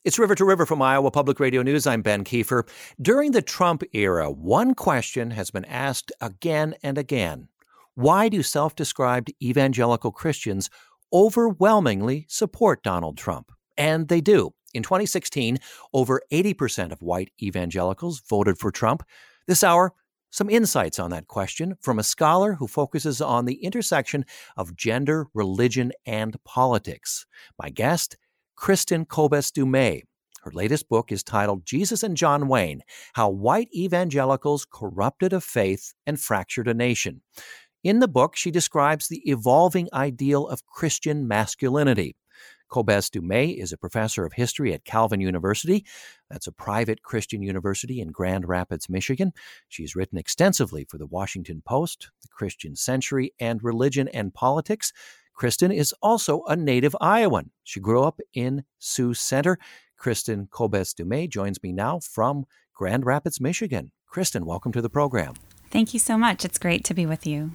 It's River to River from Iowa Public Radio News. I'm Ben Kiefer. During the Trump era, one question has been asked again and again. Why do self-described evangelical Christians overwhelmingly support Donald Trump? And they do. In 2016, over 80% of white evangelicals voted for Trump. This hour, some insights on that question from a scholar who focuses on the intersection of gender, religion, and politics. My guest, Kristin Kobes Du Mez. Her latest book is titled Jesus and John Wayne: How White Evangelicals Corrupted a Faith and Fractured a Nation. In the book, she describes the evolving ideal of Christian masculinity. Kobes Du Mez is a professor of history at Calvin University. That's a private Christian university in Grand Rapids, Michigan. She's written extensively for the Washington Post, the Christian Century, and Religion and Politics. Kristin is also a native Iowan. She grew up in Sioux Center. Kristin Kobes Du Mez joins me now from Grand Rapids, Michigan. Kristin, welcome to the program. Thank you so much. It's great to be with you.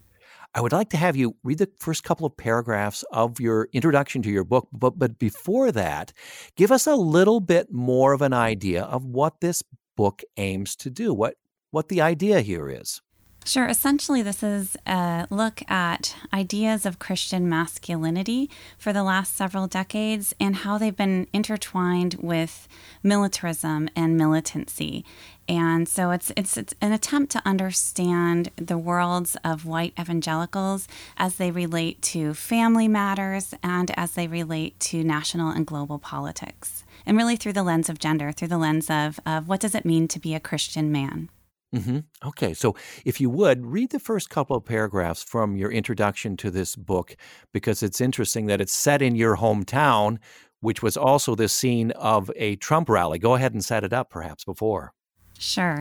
I would like to have you read the first couple of paragraphs of your introduction to your book, but before that, give us a little bit more of an idea of what this book aims to do, what the idea here is. Sure. Essentially, this is a look at ideas of Christian masculinity for the last several decades and how they've been intertwined with militarism and militancy. And so it's an attempt to understand the worlds of white evangelicals as they relate to family matters and as they relate to national and global politics. And really through the lens of gender, through the lens of what does it mean to be a Christian man? Mm-hmm. Okay, so if you would, read the first couple of paragraphs from your introduction to this book, because it's interesting that it's set in your hometown, which was also the scene of a Trump rally. Go ahead and set it up perhaps before. Sure.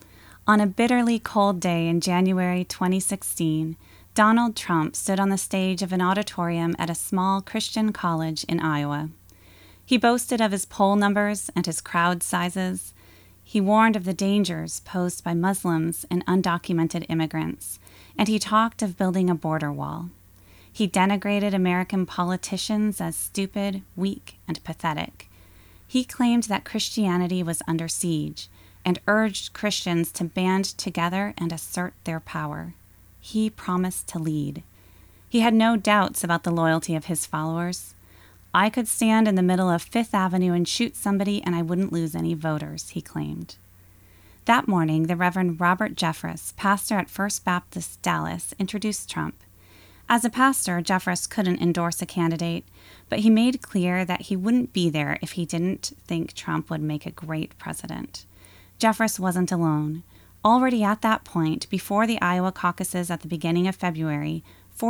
On a bitterly cold day in January 2016, Donald Trump stood on the stage of an auditorium at a small Christian college in Iowa. He boasted of his poll numbers and his crowd sizes. He warned of the dangers posed by Muslims and undocumented immigrants, and he talked of building a border wall. He denigrated American politicians as stupid, weak, and pathetic. He claimed that Christianity was under siege and urged Christians to band together and assert their power. He promised to lead. He had no doubts about the loyalty of his followers. I could stand in the middle of Fifth Avenue and shoot somebody and I wouldn't lose any voters, he claimed. That morning, the Reverend Robert Jeffress, pastor at First Baptist Dallas, introduced Trump. As a pastor, Jeffress couldn't endorse a candidate, but he made clear that he wouldn't be there if he didn't think Trump would make a great president. Jeffress wasn't alone. Already at that point, before the Iowa caucuses at the beginning of February,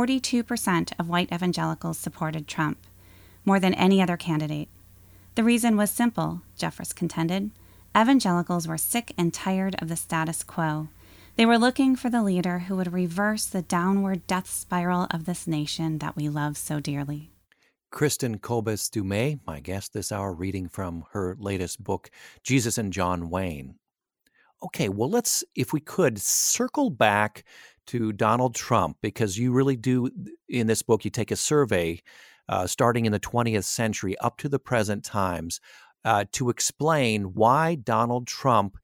42% of white evangelicals supported Trump, more than any other candidate. The reason was simple, Jeffress contended. Evangelicals were sick and tired of the status quo. They were looking for the leader who would reverse the downward death spiral of this nation that we love so dearly. Kristin Kobes Du Mez, my guest this hour, reading from her latest book, Jesus and John Wayne. Okay, well, let's, if we could, circle back to Donald Trump, because you really do, in this book, you take a survey starting in the 20th century up to the present times to explain why Donald Trump,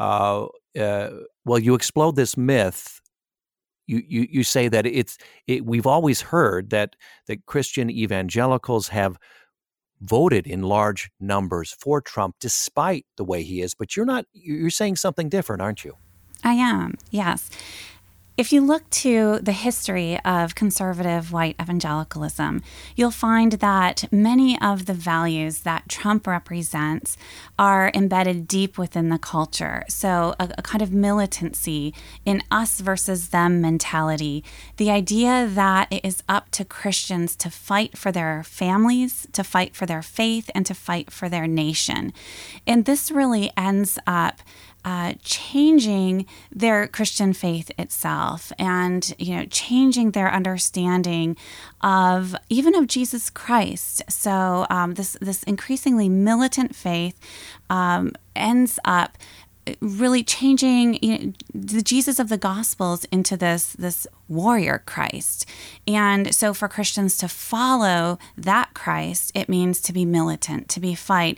you explode this myth. You say that we've always heard that Christian evangelicals have voted in large numbers for Trump despite the way he is, but you're saying something different, aren't you? I am, yes. If you look to the history of conservative white evangelicalism, you'll find that many of the values that Trump represents are embedded deep within the culture. So a kind of militancy, in us versus them mentality, the idea that it is up to Christians to fight for their families, to fight for their faith, and to fight for their nation. And this really ends up changing their Christian faith itself, and changing their understanding of even of Jesus Christ. So this increasingly militant faith ends up really changing the Jesus of the Gospels into this warrior Christ. And so for Christians to follow that Christ, it means to be militant, to be fight,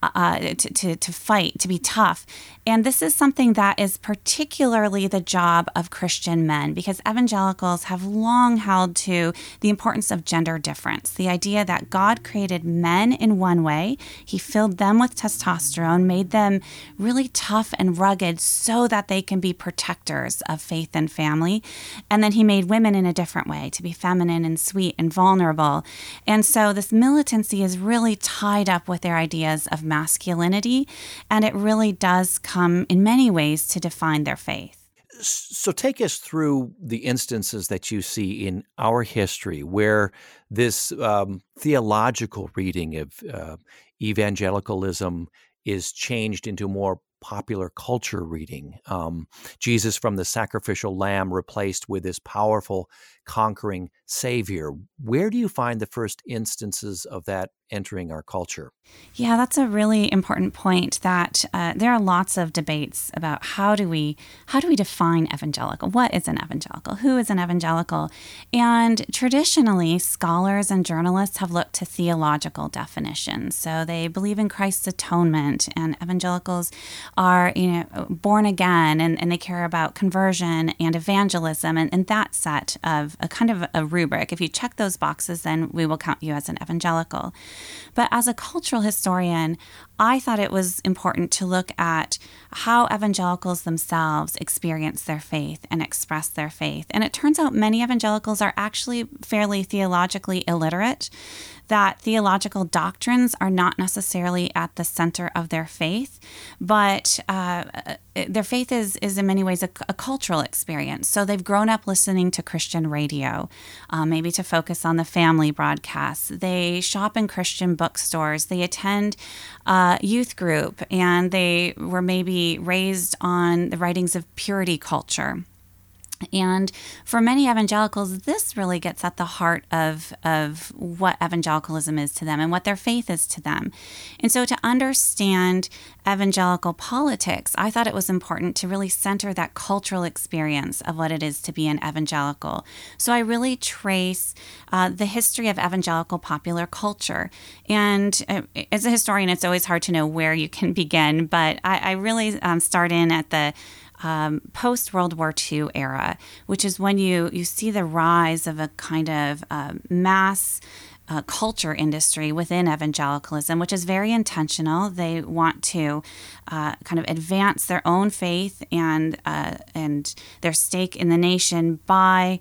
to be tough. And this is something that is particularly the job of Christian men, because evangelicals have long held to the importance of gender difference, the idea that God created men in one way. He filled them with testosterone, made them really tough and rugged so that they can be protectors of faith and family. And then he made women in a different way, to be feminine and sweet and vulnerable. And so this militancy is really tied up with their ideas of masculinity, and it really does come in many ways to define their faith. So take us through the instances that you see in our history where this theological reading of evangelicalism is changed into more popular culture reading. Jesus from the sacrificial lamb replaced with this powerful, conquering Savior. Where do you find the first instances of that entering our culture? Yeah, that's a really important point, that there are lots of debates about how do we define evangelical? What is an evangelical? Who is an evangelical? And traditionally, scholars and journalists have looked to theological definitions. So they believe in Christ's atonement, and evangelicals are, born again, and they care about conversion and evangelism, and that set of a kind of a rubric. If you check those boxes, then we will count you as an evangelical. But as a cultural historian, I thought it was important to look at how evangelicals themselves experience their faith and express their faith. And it turns out many evangelicals are actually fairly theologically illiterate, that theological doctrines are not necessarily at the center of their faith, but their faith is in many ways a cultural experience. So they've grown up listening to Christian radio, maybe to focus on the family broadcasts. They shop in Christian bookstores. They attend youth group, and they were maybe raised on the writings of purity culture. And for many evangelicals, this really gets at the heart of what evangelicalism is to them and what their faith is to them. And so to understand evangelical politics, I thought it was important to really center that cultural experience of what it is to be an evangelical. So I really trace the history of evangelical popular culture. And as a historian, it's always hard to know where you can begin, but I really start in at the post-World War II era, which is when you see the rise of a kind of mass culture industry within evangelicalism, which is very intentional. They want to kind of advance their own faith and their stake in the nation by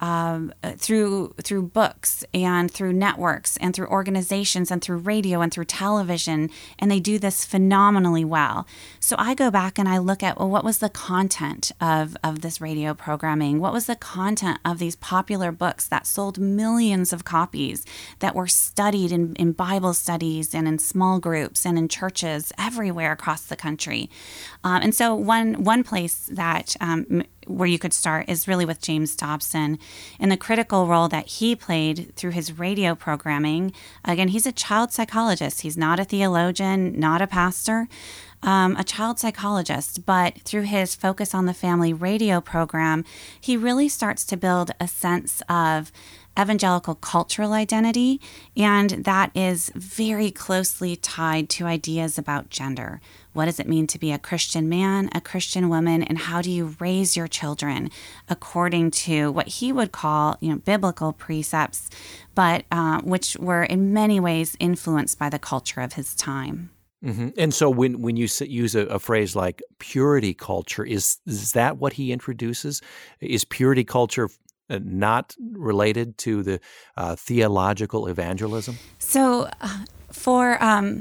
through books and through networks and through organizations and through radio and through television, and they do this phenomenally well. So I go back and I look at, well, what was the content of this radio programming? What was the content of these popular books that sold millions of copies, that were studied in Bible studies and in small groups and in churches everywhere across the country? And so one place that where you could start is really with James Dobson and the critical role that he played through his radio programming. Again, he's a child psychologist. He's not a theologian, not a pastor, a child psychologist, but through his Focus on the Family radio program, he really starts to build a sense of evangelical cultural identity, and that is very closely tied to ideas about gender. What does it mean to be a Christian man, a Christian woman, and how do you raise your children according to what he would call, biblical precepts, but which were in many ways influenced by the culture of his time. Mm-hmm. And so when you use a phrase like purity culture, is that what he introduces? Is purity culture not related to the theological evangelism? So for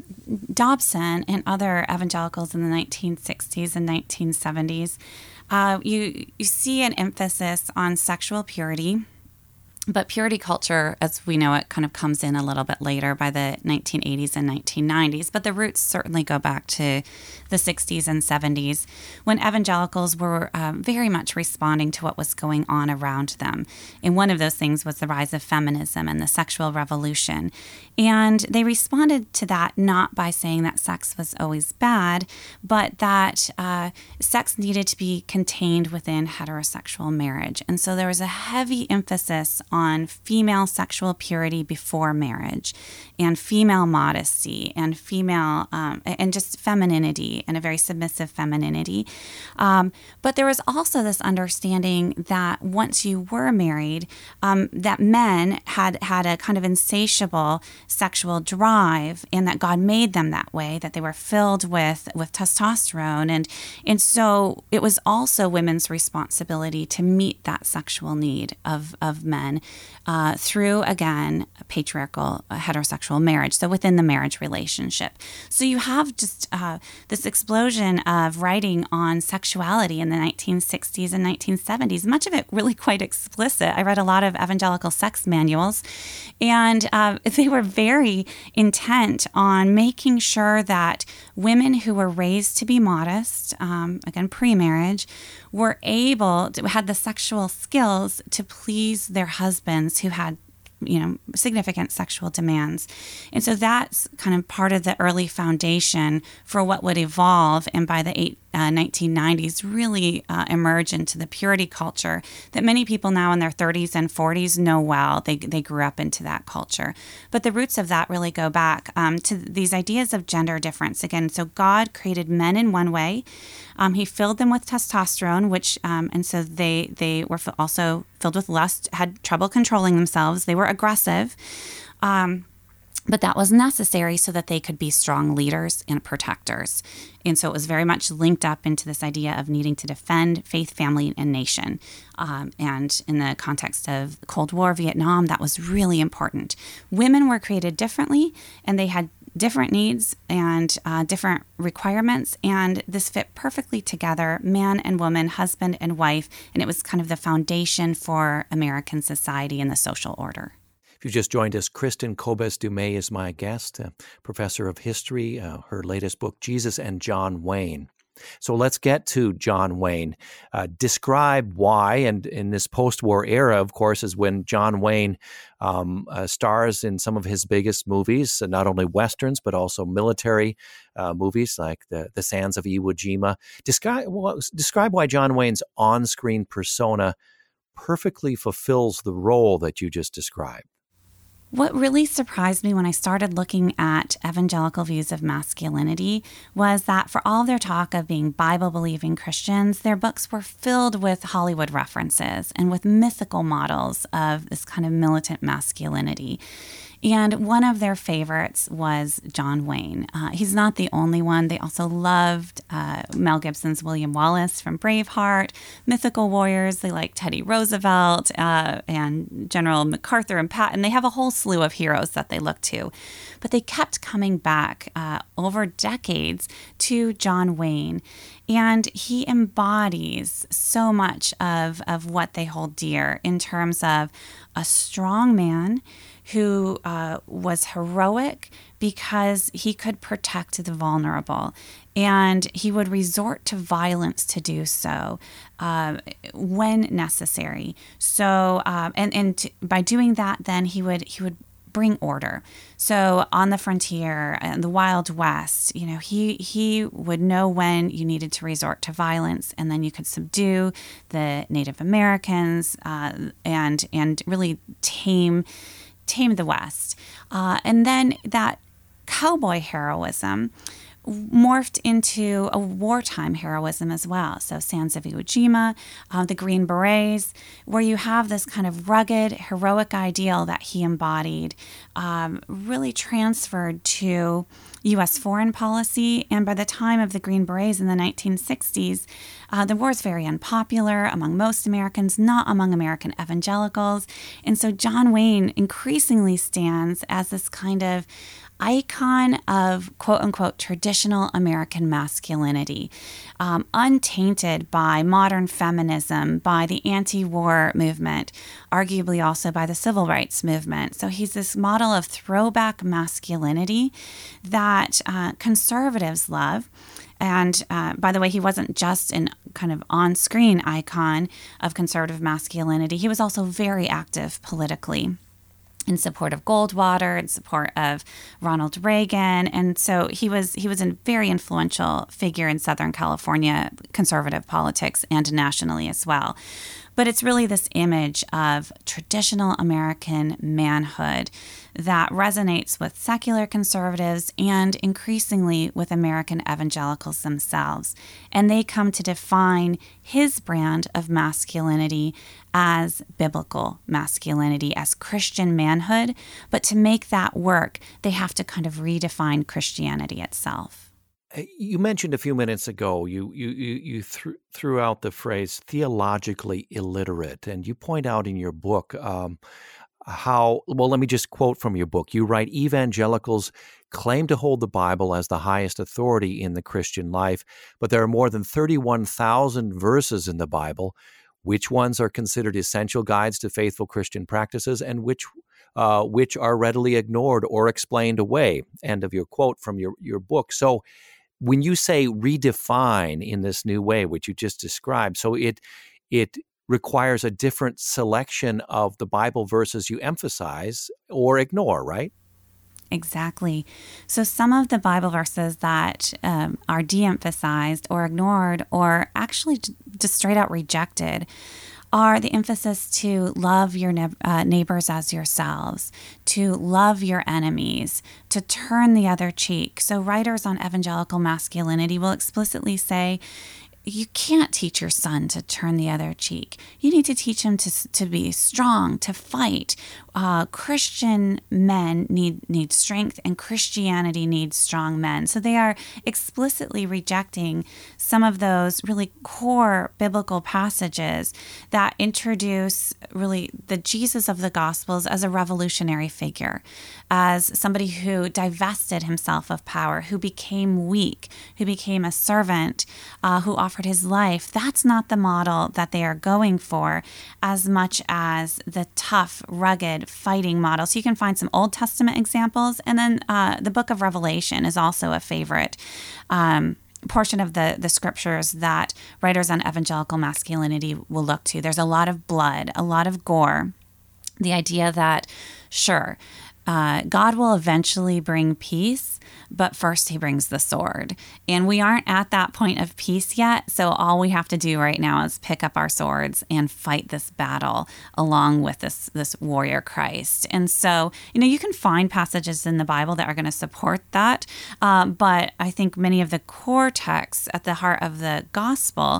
Dobson and other evangelicals in the 1960s and 1970s, you see an emphasis on sexual purity But purity culture, as we know it, kind of comes in a little bit later by the 1980s and 1990s. But the roots certainly go back to the 60s and 70s when evangelicals were very much responding to what was going on around them. And one of those things was the rise of feminism and the sexual revolution. And they responded to that not by saying that sex was always bad, but that sex needed to be contained within heterosexual marriage. And so there was a heavy emphasis on female sexual purity before marriage and female modesty and female and just femininity and a very submissive femininity. But there was also this understanding that once you were married, that men had a kind of insatiable sexual drive and that God made them that way, that they were filled with testosterone. And so it was also women's responsibility to meet that sexual need of men through, again, a patriarchal heterosexual marriage, so within the marriage relationship. So you have just this explosion of writing on sexuality in the 1960s and 1970s, much of it really quite explicit. I read a lot of evangelical sex manuals, and they were very intent on making sure that women who were raised to be modest, again, pre-marriage, were had the sexual skills to please their husbands who had significant sexual demands. And so that's kind of part of the early foundation for what would evolve and by the 1990s really emerge into the purity culture that many people now in their 30s and 40s know well. They grew up into that culture. But the roots of that really go back to these ideas of gender difference. Again, so God created men in one way. He filled them with testosterone, which and so they were also filled with lust, had trouble controlling themselves. They were aggressive. But that was necessary so that they could be strong leaders and protectors. And so it was very much linked up into this idea of needing to defend faith, family, and nation. And in the context of the Cold War, Vietnam, that was really important. Women were created differently, and they had different needs and different requirements, and this fit perfectly together, man and woman, husband and wife, and it was kind of the foundation for American society and the social order. If you just joined us, Kristin Kobes Du Mez is my guest, professor of history, her latest book, Jesus and John Wayne. So let's get to John Wayne. Describe why, and in this post-war era, of course, is when John Wayne stars in some of his biggest movies, not only Westerns, but also military movies like the Sands of Iwo Jima. Describe why John Wayne's on-screen persona perfectly fulfills the role that you just described. What really surprised me when I started looking at evangelical views of masculinity was that for all their talk of being Bible-believing Christians, their books were filled with Hollywood references and with mythical models of this kind of militant masculinity. And one of their favorites was John Wayne. He's not the only one. They also loved Mel Gibson's William Wallace from Braveheart, mythical warriors. They like Teddy Roosevelt and General MacArthur and Patton. They have a whole slew of heroes that they look to. But they kept coming back over decades to John Wayne. And he embodies so much of what they hold dear in terms of a strong man who was heroic because he could protect the vulnerable. And he would resort to violence to do so when necessary. So, by doing that, then he would bring order. So on the frontier and the Wild West, he would know when you needed to resort to violence, and then you could subdue the Native Americans and really tame the West. And then that cowboy heroism morphed into a wartime heroism as well. So Sands of Iwo Jima, the Green Berets, where you have this kind of rugged, heroic ideal that he embodied, really transferred to U.S. foreign policy. And by the time of the Green Berets in the 1960s, the war is very unpopular among most Americans, not among American evangelicals. And so John Wayne increasingly stands as this kind of icon of quote-unquote traditional American masculinity, untainted by modern feminism, by the anti-war movement, arguably also by the civil rights movement. So he's this model of throwback masculinity that conservatives love. And by the way, he wasn't just an kind of on-screen icon of conservative masculinity. He was also very active politically, in support of Goldwater, in support of Ronald Reagan. And so he was a very influential figure in Southern California conservative politics and nationally as well. But it's really this image of traditional American manhood that resonates with secular conservatives and increasingly with American evangelicals themselves. And they come to define his brand of masculinity as biblical masculinity, as Christian manhood. But to make that work, they have to kind of redefine Christianity itself. You mentioned a few minutes ago, you threw out the phrase theologically illiterate, and you point out in your book how, well, let me just quote from your book. You write, evangelicals claim to hold the Bible as the highest authority in the Christian life, but there are more than 31,000 verses in the Bible. Which ones are considered essential guides to faithful Christian practices, and which are readily ignored or explained away? End of your quote from your book. So when you say redefine in this new way, which you just described, so it requires a different selection of the Bible verses you emphasize or ignore, right? Exactly. So some of the Bible verses that are de-emphasized or ignored or actually just straight out rejected are the emphasis to love your neighbors as yourselves, to love your enemies, to turn the other cheek. So writers on evangelical masculinity will explicitly say, you can't teach your son to turn the other cheek. You need to teach him to be strong, to fight. Christian men need strength, and Christianity needs strong men. So they are explicitly rejecting some of those really core biblical passages that introduce really the Jesus of the Gospels as a revolutionary figure, as somebody who divested himself of power, who became weak, who became a servant, who offered his life. That's not the model that they are going for as much as the tough, rugged, fighting model. So you can find some Old Testament examples. And then the book of Revelation is also a favorite portion of the scriptures that writers on evangelical masculinity will look to. There's a lot of blood, a lot of gore. The idea that, sure, God will eventually bring peace, but first he brings the sword. And we aren't at that point of peace yet, so all we have to do right now is pick up our swords and fight this battle along with this warrior Christ. And so, you can find passages in the Bible that are going to support that, but I think many of the core texts at the heart of the gospel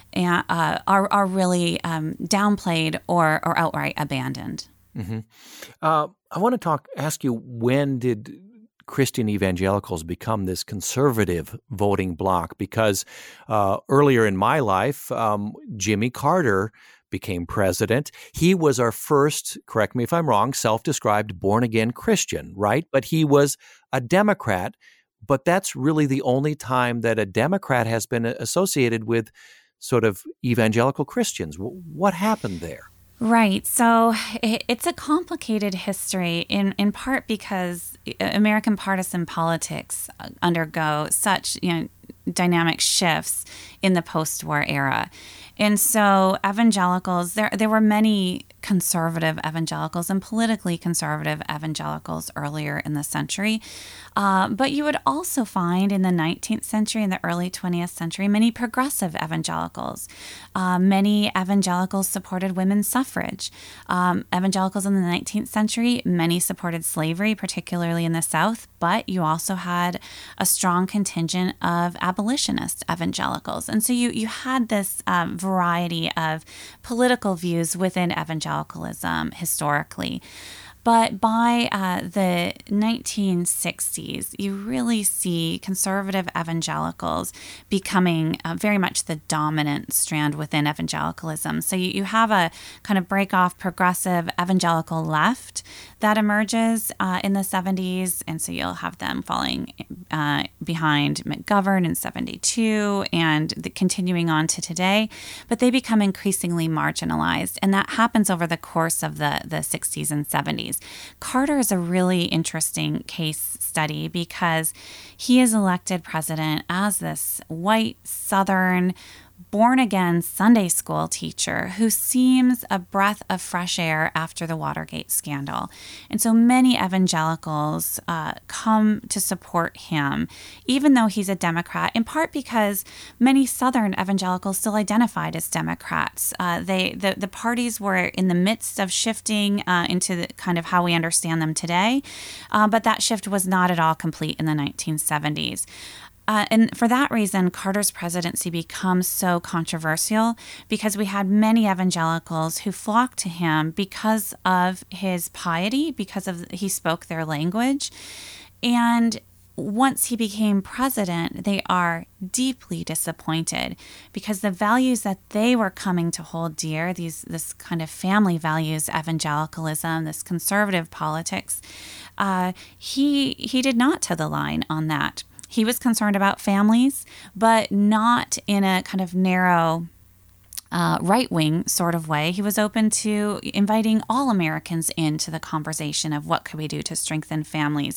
are really downplayed or outright abandoned. Mm-hmm. I want to ask you, when did Christian evangelicals become this conservative voting bloc? Because earlier in my life, Jimmy Carter became president. He was our first, correct me if I'm wrong, self-described born-again Christian, right? But he was a Democrat, but that's really the only time that a Democrat has been associated with sort of evangelical Christians. What happened there? Right. So it's a complicated history in part because American partisan politics undergo such dynamic shifts in the post-war era. And so evangelicals, there were many conservative evangelicals and politically conservative evangelicals earlier in the century. But you would also find in the 19th century and the early 20th century many progressive evangelicals. Many evangelicals supported women's suffrage. Evangelicals in the 19th century, many supported slavery, particularly in the South, but you also had a strong contingent of abolitionist evangelicals. And so you had this variety of political views within evangelicalism historically. But by the 1960s, you really see conservative evangelicals becoming very much the dominant strand within evangelicalism. So you have a kind of break-off progressive evangelical left that emerges in the 70s. And so you'll have them falling behind McGovern in 72 and continuing on to today. But they become increasingly marginalized. And that happens over the course of the 60s and 70s. Carter is a really interesting case study because he is elected president as this white Southern born-again Sunday school teacher who seems a breath of fresh air after the Watergate scandal. And so many evangelicals come to support him, even though he's a Democrat, in part because many Southern evangelicals still identified as Democrats. The parties were in the midst of shifting into the kind of how we understand them today, but that shift was not at all complete in the 1970s. And for that reason, Carter's presidency becomes so controversial because we had many evangelicals who flocked to him because of his piety, because of he spoke their language. And once he became president, they are deeply disappointed because the values that they were coming to hold dear, this kind of family values, evangelicalism, this conservative politics, he did not toe the line on that. He was concerned about families, but not in a kind of narrow right-wing sort of way. He was open to inviting all Americans into the conversation of what could we do to strengthen families.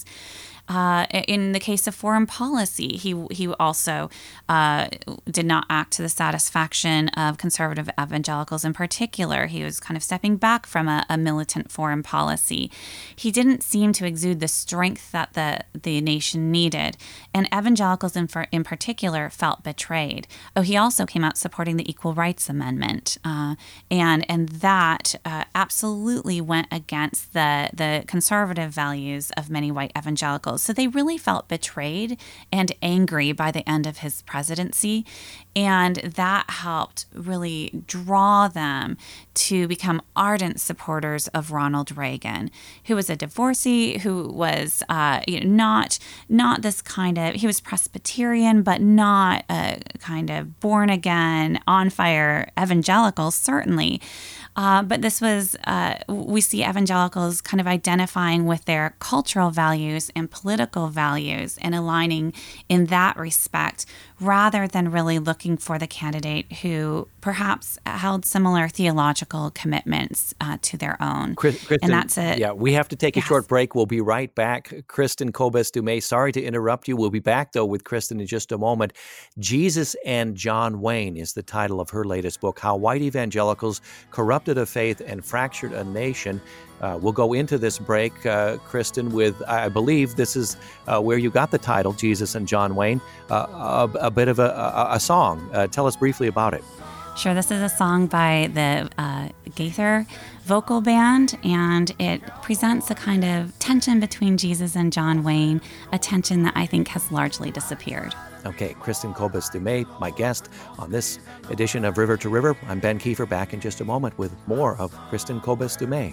In the case of foreign policy, he also did not act to the satisfaction of conservative evangelicals in particular. He was kind of stepping back from a militant foreign policy. He didn't seem to exude the strength that the nation needed, and evangelicals in particular felt betrayed. Oh, he also came out supporting the Equal Rights Amendment, and that absolutely went against the conservative values of many white evangelicals. So they really felt betrayed and angry by the end of his presidency. And that helped really draw them to become ardent supporters of Ronald Reagan, who was a divorcee, who was not this kind of, he was Presbyterian, but not a kind of born again, on fire evangelical, certainly. But this was, we see evangelicals kind of identifying with their cultural values and political values and aligning in that respect, rather than really looking for the candidate who perhaps held similar theological commitments to their own. Kristen, and that's it. Yeah, we have to take a short break. We'll be right back. Kristen Kobes-Dumais, sorry to interrupt you. We'll be back, though, with Kristen in just a moment. Jesus and John Wayne is the title of her latest book, How White Evangelicals Corrupted a Faith and Fractured a Nation. We'll go into this break, Kristen, with, I believe this is where you got the title, Jesus and John Wayne, a bit of a song. Tell us briefly about it. Sure, this is a song by the Gaither Vocal Band, and it presents a kind of tension between Jesus and John Wayne, a tension that I think has largely disappeared. Okay, Kristen Kobes-Dumais, my guest on this edition of River to River. I'm Ben Kiefer, back in just a moment with more of Kristen Kobes-Dumais.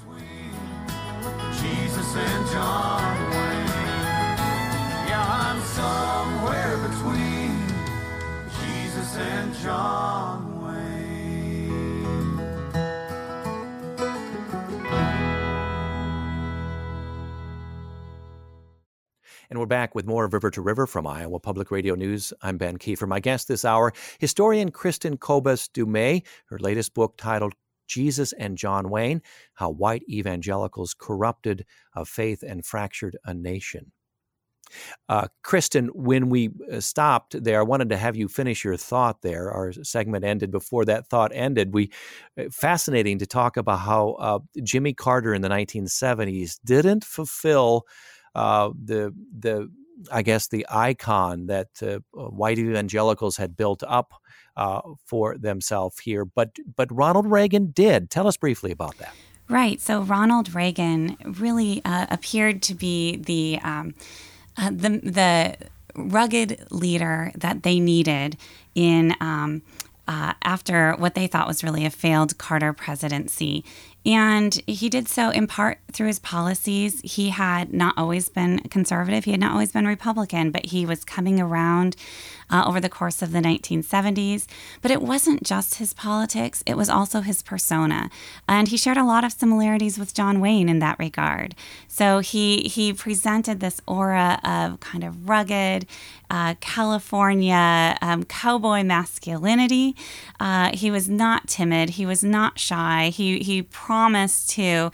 Jesus and John Wayne, yeah, I'm somewhere between Jesus and John Wayne. And we're back with more of River to River from Iowa Public Radio News. I'm Ben Kiefer. My guest this hour, historian Kristen Kobes-Dumais, her latest book titled Jesus and John Wayne, How White Evangelicals Corrupted a Faith and Fractured a Nation. Kristen, when we stopped there, I wanted to have you finish your thought there. Our segment ended before that thought ended. Fascinating to talk about how Jimmy Carter in the 1970s didn't fulfill the icon that white evangelicals had built up for themselves here, but Ronald Reagan did. Tell us briefly about that. Right. So Ronald Reagan really appeared to be the rugged leader that they needed in after what they thought was really a failed Carter presidency. And he did so in part through his policies. He had not always been conservative. He had not always been Republican, but he was coming around over the course of the 1970s. But it wasn't just his politics, it was also his persona. And he shared a lot of similarities with John Wayne in that regard. So he presented this aura of kind of rugged, California cowboy masculinity. He was not timid. He was not shy. He promised to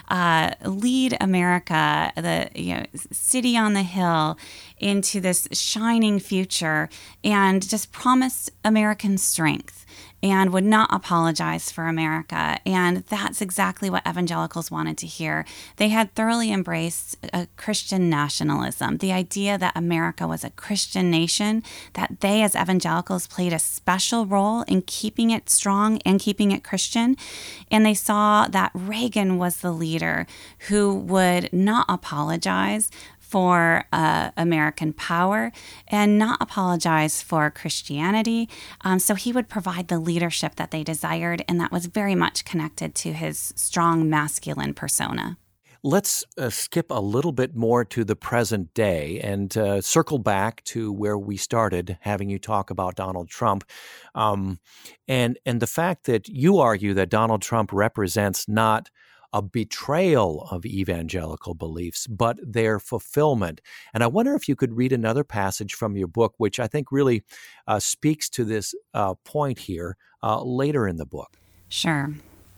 lead America, the city on the hill, into this shining future, and just promised American strength and would not apologize for America. And that's exactly what evangelicals wanted to hear. They had thoroughly embraced a Christian nationalism, the idea that America was a Christian nation, that they as evangelicals played a special role in keeping it strong and keeping it Christian. And they saw that Reagan was the leader who would not apologize for American power and not apologize for Christianity. So he would provide the leadership that they desired, and that was very much connected to his strong masculine persona. Let's skip a little bit more to the present day and circle back to where we started, having you talk about Donald Trump, and the fact that you argue that Donald Trump represents not a betrayal of evangelical beliefs, but their fulfillment. And I wonder if you could read another passage from your book, which I think really speaks to this point here later in the book. Sure.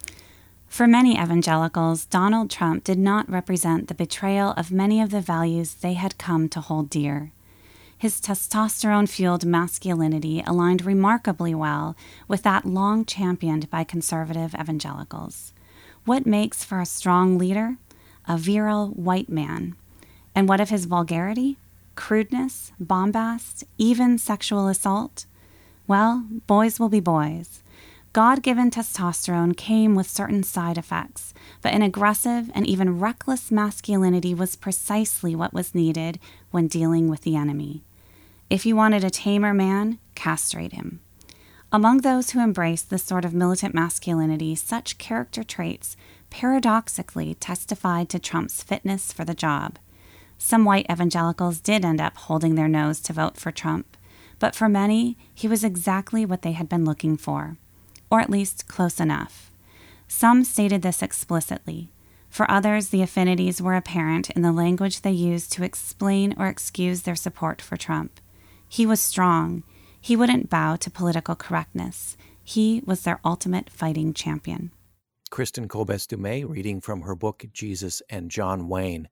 For many evangelicals, Donald Trump did not represent the betrayal of many of the values they had come to hold dear. His testosterone-fueled masculinity aligned remarkably well with that long championed by conservative evangelicals. What makes for a strong leader? A virile white man. And what of his vulgarity, crudeness, bombast, even sexual assault? Well, boys will be boys. God-given testosterone came with certain side effects, but an aggressive and even reckless masculinity was precisely what was needed when dealing with the enemy. If you wanted a tamer man, castrate him. Among those who embraced this sort of militant masculinity, such character traits paradoxically testified to Trump's fitness for the job. Some white evangelicals did end up holding their nose to vote for Trump, but for many, he was exactly what they had been looking for, or at least close enough. Some stated this explicitly. For others, the affinities were apparent in the language they used to explain or excuse their support for Trump. He was strong. He wouldn't bow to political correctness. He was their ultimate fighting champion. Kristen Kobes-Dumais reading from her book, Jesus and John Wayne.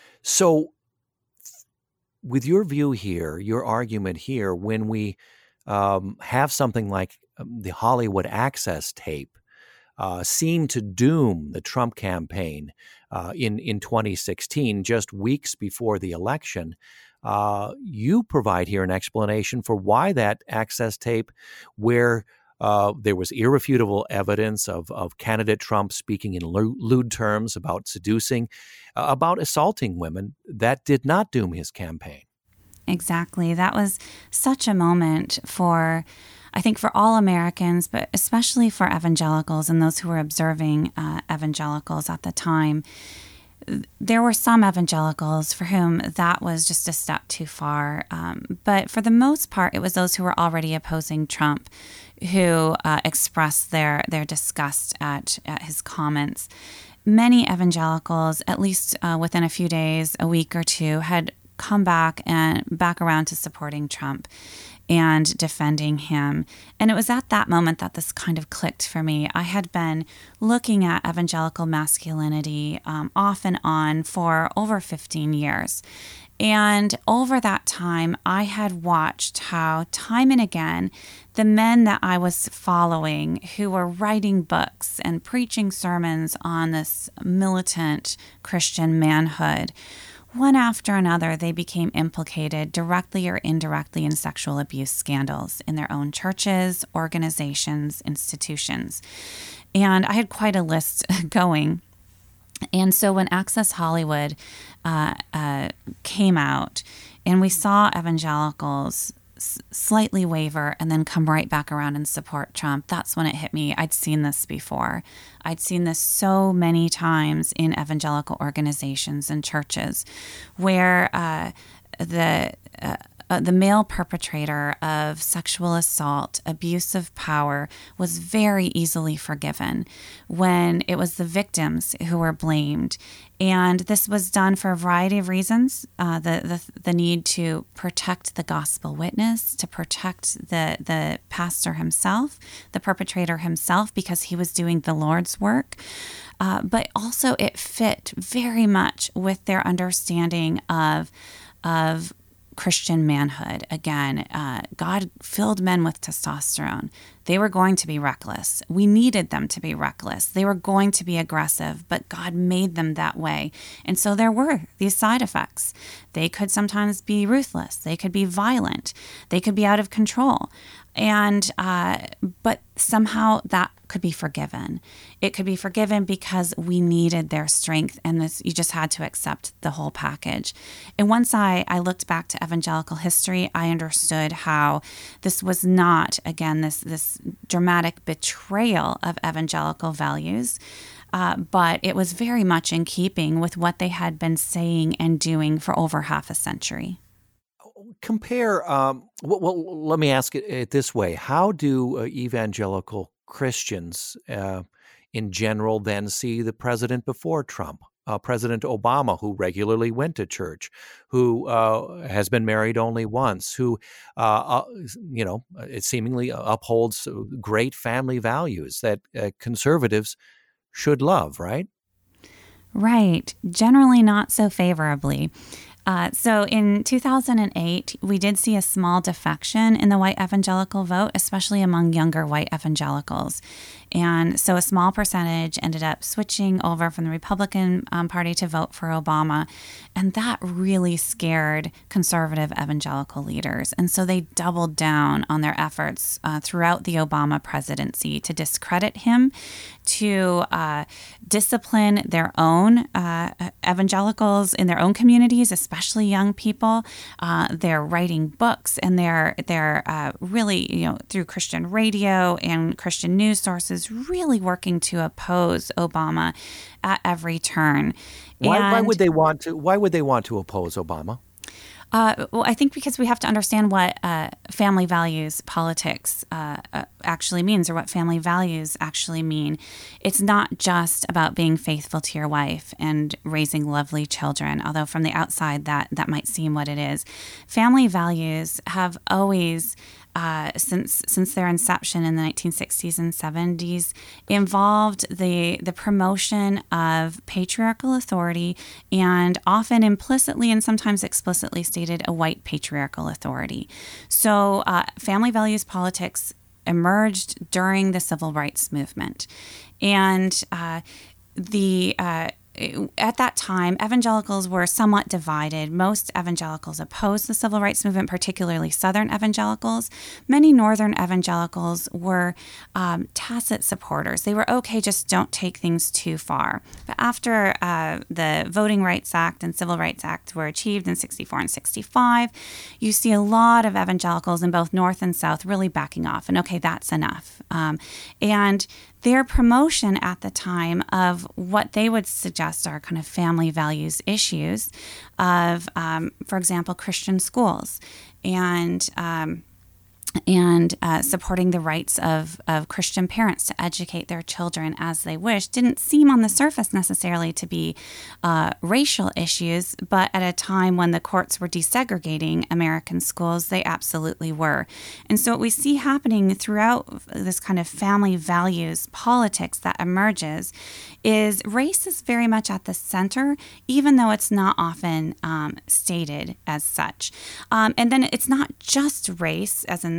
So with your view here, your argument here, when we have something like the Hollywood Access tape seem to doom the Trump campaign in 2016, just weeks before the election, you provide here an explanation for why that Access tape, where there was irrefutable evidence of candidate Trump speaking in lewd terms about seducing, about assaulting women, that did not doom his campaign. Exactly. That was such a moment for, I think, for all Americans, but especially for evangelicals and those who were observing evangelicals at the time. There were some evangelicals for whom that was just a step too far. But for the most part, it was those who were already opposing Trump who expressed their disgust at his comments. Many evangelicals, at least within a few days, a week or two, had come back around to supporting Trump and defending him. And it was at that moment that this kind of clicked for me. I had been looking at evangelical masculinity off and on for over 15 years. And over that time, I had watched how time and again, the men that I was following who were writing books and preaching sermons on this militant Christian manhood, one after another, they became implicated directly or indirectly in sexual abuse scandals in their own churches, organizations, institutions. And I had quite a list going. And so when Access Hollywood came out and we saw evangelicals slightly waver and then come right back around and support Trump. That's when it hit me. I'd seen this before. I'd seen this so many times in evangelical organizations and churches where the male perpetrator of sexual assault, abuse of power, was very easily forgiven when it was the victims who were blamed. And this was done for a variety of reasons. The need to protect the gospel witness, to protect the pastor himself, the perpetrator himself, because he was doing the Lord's work. But also it fit very much with their understanding of Christian manhood. Again, God filled men with testosterone. They were going to be reckless. We needed them to be reckless. They were going to be aggressive, but God made them that way. And so there were these side effects. They could sometimes be ruthless. They could be violent. They could be out of control. And but somehow that could be forgiven. It could be forgiven because we needed their strength, and this, you just had to accept the whole package. And once I looked back to evangelical history, I understood how this was not, again, this dramatic betrayal of evangelical values, but it was very much in keeping with what they had been saying and doing for over half a century. Compare, well, let me ask it this way. How do evangelical Christians in general then see the president before Trump, President Obama, who regularly went to church, who has been married only once, who, it seemingly upholds great family values that conservatives should love, right? Right. Generally not so favorably. So in 2008, we did see a small defection in the white evangelical vote, especially among younger white evangelicals. And so a small percentage ended up switching over from the Republican Party to vote for Obama. And that really scared conservative evangelical leaders. And so they doubled down on their efforts throughout the Obama presidency to discredit him, to discipline their own evangelicals in their own communities, especially young people. They're writing books, and they're really, through Christian radio and Christian news sources, really working to oppose Obama at every turn. Why would they want to? Why would they want to oppose Obama? Well, I think because we have to understand what family values politics actually means, or what family values actually mean. It's not just about being faithful to your wife and raising lovely children, although from the outside that might seem what it is. Family values have always, since their inception in the 1960s and 70s, involved the promotion of patriarchal authority, and often implicitly and sometimes explicitly stated a white patriarchal authority. So family values politics emerged during the civil rights movement. And at that time, evangelicals were somewhat divided. Most evangelicals opposed the civil rights movement, particularly Southern evangelicals. Many Northern evangelicals were tacit supporters. They were okay, just don't take things too far. But after the Voting Rights Act and Civil Rights Act were achieved in 64 and 65, you see a lot of evangelicals in both North and South really backing off. And okay, that's enough. And their promotion at the time of what they would suggest are kind of family values issues of, for example, Christian schools and supporting the rights of Christian parents to educate their children as they wish didn't seem on the surface necessarily to be racial issues, but at a time when the courts were desegregating American schools, they absolutely were. And so what we see happening throughout this kind of family values politics that emerges is race is very much at the center, even though it's not often stated as such. And then it's not just race, as in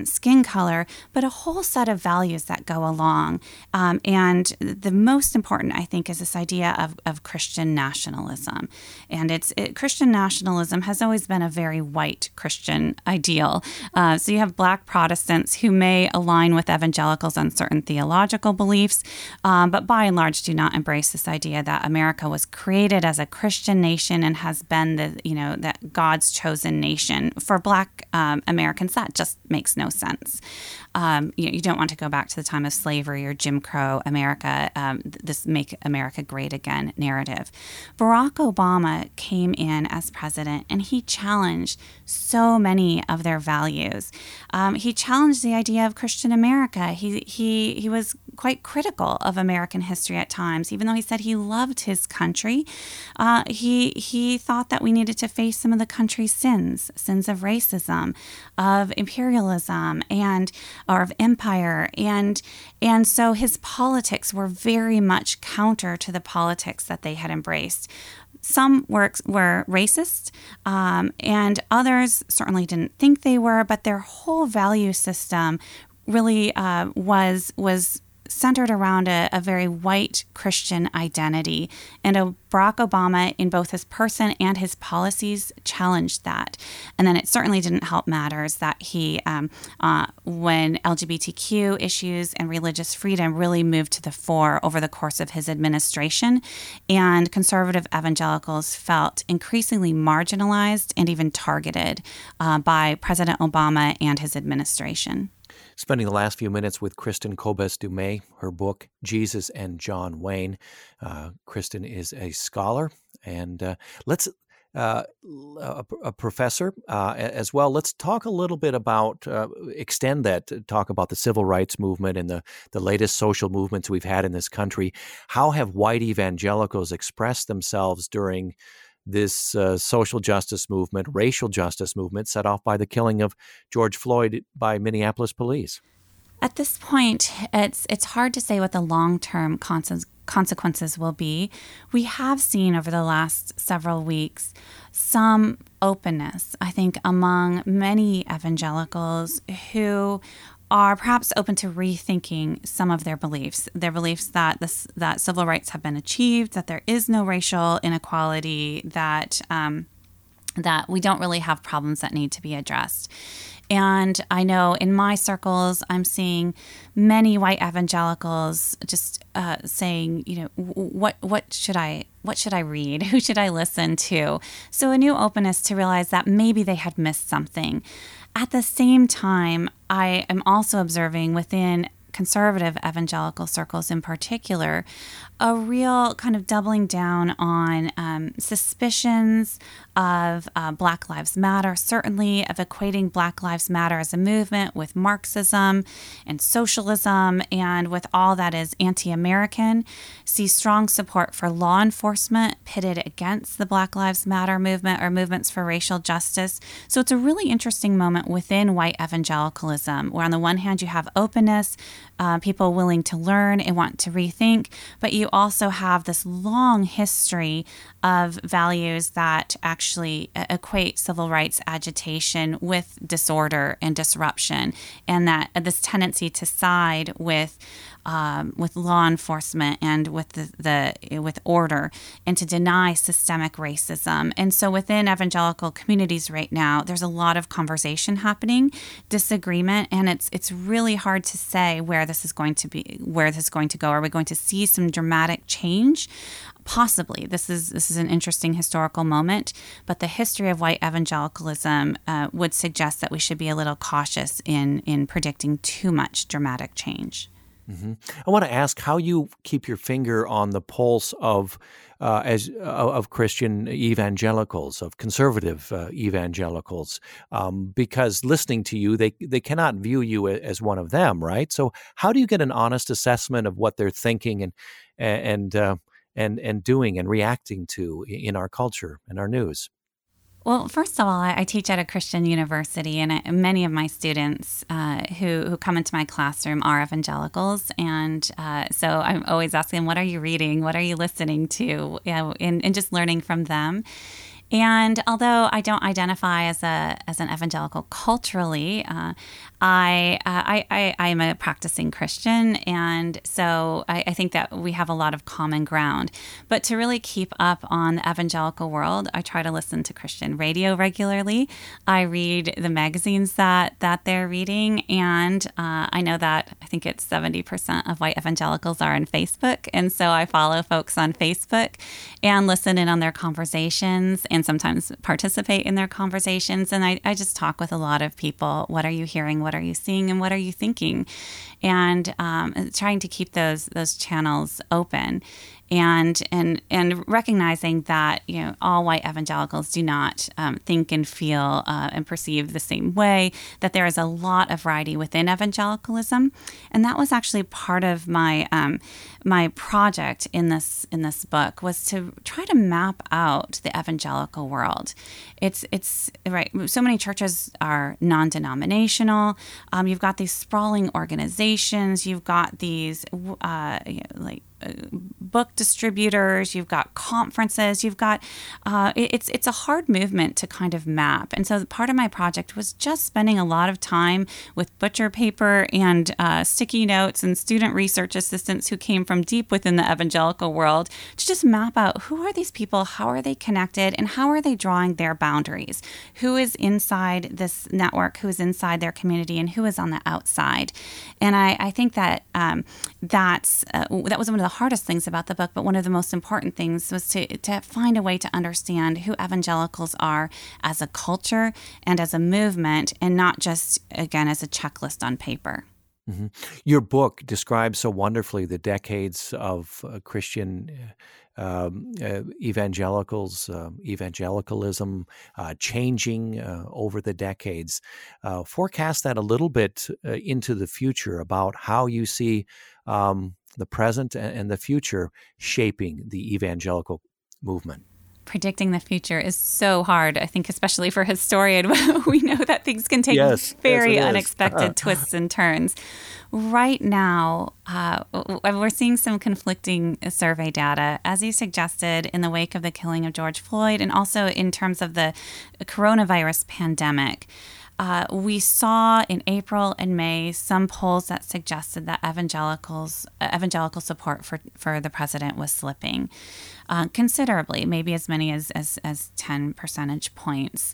skin color, but a whole set of values that go along. And the most important, I think, is this idea of Christian nationalism. And Christian nationalism has always been a very white Christian ideal. So you have Black Protestants who may align with evangelicals on certain theological beliefs, but by and large do not embrace this idea that America was created as a Christian nation and has been that God's chosen nation. For Black Americans, that just makes no sense. You don't want to go back to the time of slavery or Jim Crow America, this Make America Great Again narrative. Barack Obama came in as president and he challenged so many of their values. He challenged the idea of Christian America. He was quite critical of American history at times, even though he said he loved his country. He thought that we needed to face some of the country's sins of racism, of imperialism, or of empire, and so his politics were very much counter to the politics that they had embraced. Some were racist, and others certainly didn't think they were, but their whole value system really was centered around a very white Christian identity. And Barack Obama, in both his person and his policies, challenged that. And then it certainly didn't help matters that he, when LGBTQ issues and religious freedom really moved to the fore over the course of his administration, and conservative evangelicals felt increasingly marginalized and even targeted by President Obama and his administration. Spending the last few minutes with Kristen Kobes-Du-Mez, her book, Jesus and John Wayne. Kristen is a scholar and a professor as well. Let's talk a little bit about, extend that to talk about the civil rights movement and the latest social movements we've had in this country. How have white evangelicals expressed themselves during this social justice movement, racial justice movement set off by the killing of George Floyd by Minneapolis police? At this point, it's hard to say what the long-term consequences will be. We have seen over the last several weeks some openness, I think, among many evangelicals who are perhaps open to rethinking some of their beliefs that civil rights have been achieved, that there is no racial inequality, that we don't really have problems that need to be addressed. And I know in my circles, I'm seeing many white evangelicals just saying, what should I read? Who should I listen to? So a new openness to realize that maybe they had missed something. At the same time, I am also observing within conservative evangelical circles in particular, a real kind of doubling down on suspicions of Black Lives Matter, certainly of equating Black Lives Matter as a movement with Marxism and socialism and with all that is anti-American, see strong support for law enforcement pitted against the Black Lives Matter movement or movements for racial justice. So it's a really interesting moment within white evangelicalism, where on the one hand you have openness, people willing to learn and want to rethink, but you also have this long history of values that actually equate civil rights agitation with disorder and disruption, and that this tendency to side with law enforcement and with order, and to deny systemic racism. And so within evangelical communities right now, there's a lot of conversation happening, disagreement, and it's really hard to say where this is going to go. Are we going to see some dramatic change? Possibly. This is an interesting historical moment, but the history of white evangelicalism would suggest that we should be a little cautious in predicting too much dramatic change. Mm-hmm. I want to ask how you keep your finger on the pulse of Christian evangelicals, of conservative evangelicals, because listening to you, they cannot view you as one of them, right? So how do you get an honest assessment of what they're thinking and doing and reacting to in our culture and our news? Well, first of all, I teach at a Christian university, and many of my students who come into my classroom are evangelicals. And so I'm always asking, what are you reading? What are you listening to? And just learning from them. And although I don't identify as an evangelical culturally, I am a practicing Christian, and so I think that we have a lot of common ground. But to really keep up on the evangelical world, I try to listen to Christian radio regularly. I read the magazines that they're reading, and I know that I think it's 70% of white evangelicals are on Facebook, and so I follow folks on Facebook and listen in on their conversations and sometimes participate in their conversations. And I just talk with a lot of people. What are you hearing? What are you seeing? And what are you thinking? And trying to keep those channels open. And recognizing that all white evangelicals do not think and feel and perceive the same way, that there is a lot of variety within evangelicalism, and that was actually part of my my project in this book, was to try to map out the evangelical world. It's right. So many churches are non-denominational. You've got these sprawling organizations. You've got these book distributors, you've got conferences, you've got it's a hard movement to kind of map. And so part of my project was just spending a lot of time with butcher paper and sticky notes and student research assistants who came from deep within the evangelical world to just map out, who are these people, how are they connected, and how are they drawing their boundaries? Who is inside this network, who is inside their community, and who is on the outside? And I think that that was one of the hardest things about the book, but one of the most important things was to find a way to understand who evangelicals are as a culture and as a movement, and not just, again, as a checklist on paper. Mm-hmm. Your book describes so wonderfully the decades of Christian evangelicalism changing over the decades. Forecast that a little bit into the future about how you see the present and the future shaping the evangelical movement. Predicting the future is so hard, I think, especially for a historian. We know that things can take very unexpected twists and turns. Right now, we're seeing some conflicting survey data, as you suggested, in the wake of the killing of George Floyd, and also in terms of the coronavirus pandemic. We saw in April and May some polls that suggested that evangelical support for the president was slipping considerably, maybe as many as 10 percentage points.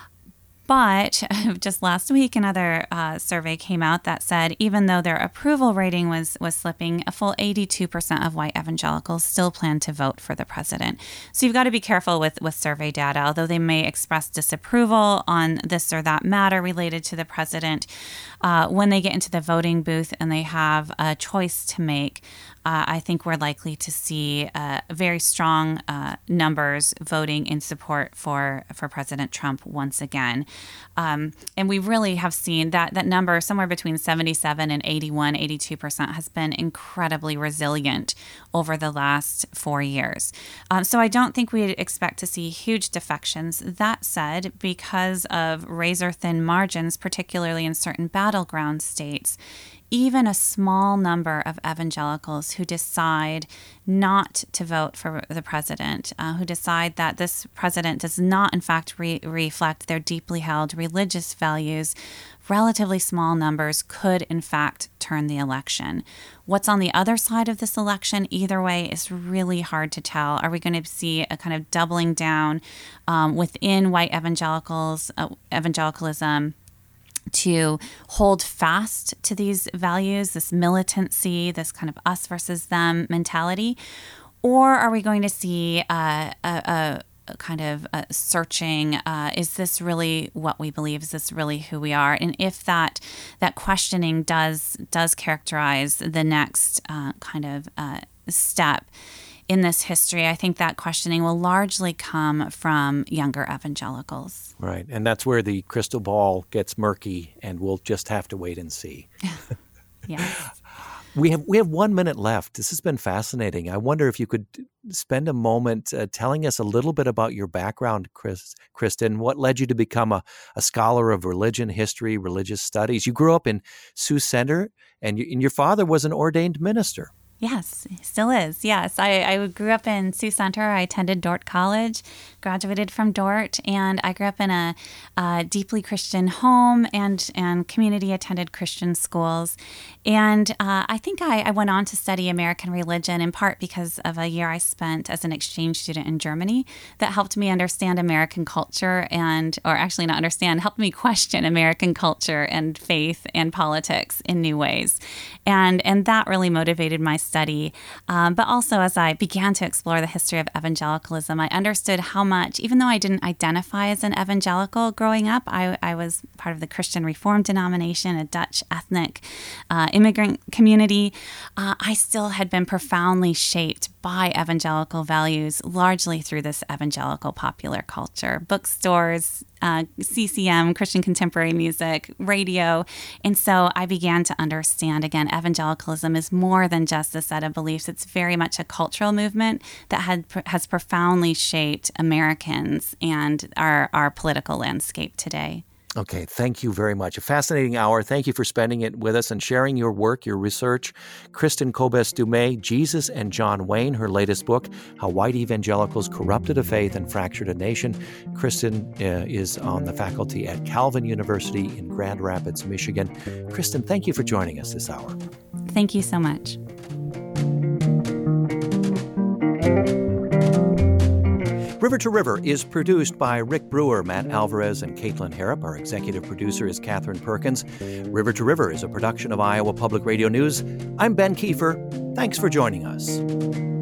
But just last week, another survey came out that said even though their approval rating was slipping, a full 82% of white evangelicals still plan to vote for the president. So you've got to be careful with survey data. Although they may express disapproval on this or that matter related to the president, when they get into the voting booth and they have a choice to make, I think we're likely to see very strong numbers voting in support for President Trump once again. And we really have seen that number somewhere between 77 and 82% has been incredibly resilient over the last 4 years. So I don't think we'd expect to see huge defections. That said, because of razor-thin margins, particularly in certain battleground states, even a small number of evangelicals who decide not to vote for the president, who decide that this president does not, in fact, reflect their deeply held religious values, relatively small numbers could, in fact, turn the election. What's on the other side of this election, either way, is really hard to tell. Are we going to see a kind of doubling down within white evangelicalism, to hold fast to these values, this militancy, this kind of us versus them mentality? Or are we going to see a kind of searching, is this really what we believe? Is this really who we are? And if that questioning does characterize the next kind of step in this history, I think that questioning will largely come from younger evangelicals. Right. And that's where the crystal ball gets murky, and we'll just have to wait and see. Yes. We have 1 minute left. This has been fascinating. I wonder if you could spend a moment telling us a little bit about your background, Kristen. What led you to become a scholar of religion, history, religious studies? You grew up in Sioux Center, and your father was an ordained minister. Yes, still is. Yes, I grew up in Sioux Center. I attended Dordt College, graduated from Dordt, and I grew up in a deeply Christian home and community-attended Christian schools. And I think I went on to study American religion in part because of a year I spent as an exchange student in Germany that helped me understand American culture helped me question American culture and faith and politics in new ways. And that really motivated my study. But also as I began to explore the history of evangelicalism, I understood how much, even though I didn't identify as an evangelical growing up, I was part of the Christian Reformed denomination, a Dutch ethnic immigrant community, I still had been profoundly shaped by evangelical values, largely through this evangelical popular culture, bookstores, CCM, Christian contemporary music, radio. And so I began to understand, again, evangelicalism is more than just a set of beliefs. It's very much a cultural movement that has profoundly shaped Americans and our political landscape today. Okay, thank you very much. A fascinating hour. Thank you for spending it with us and sharing your work, your research. Kristen Kobes-Dumais, Jesus and John Wayne, her latest book, How White Evangelicals Corrupted a Faith and Fractured a Nation. Kristen is on the faculty at Calvin University in Grand Rapids, Michigan. Kristen, thank you for joining us this hour. Thank you so much. River to River is produced by Rick Brewer, Matt Alvarez, and Caitlin Harrop. Our executive producer is Catherine Perkins. River to River is a production of Iowa Public Radio News. I'm Ben Kiefer. Thanks for joining us.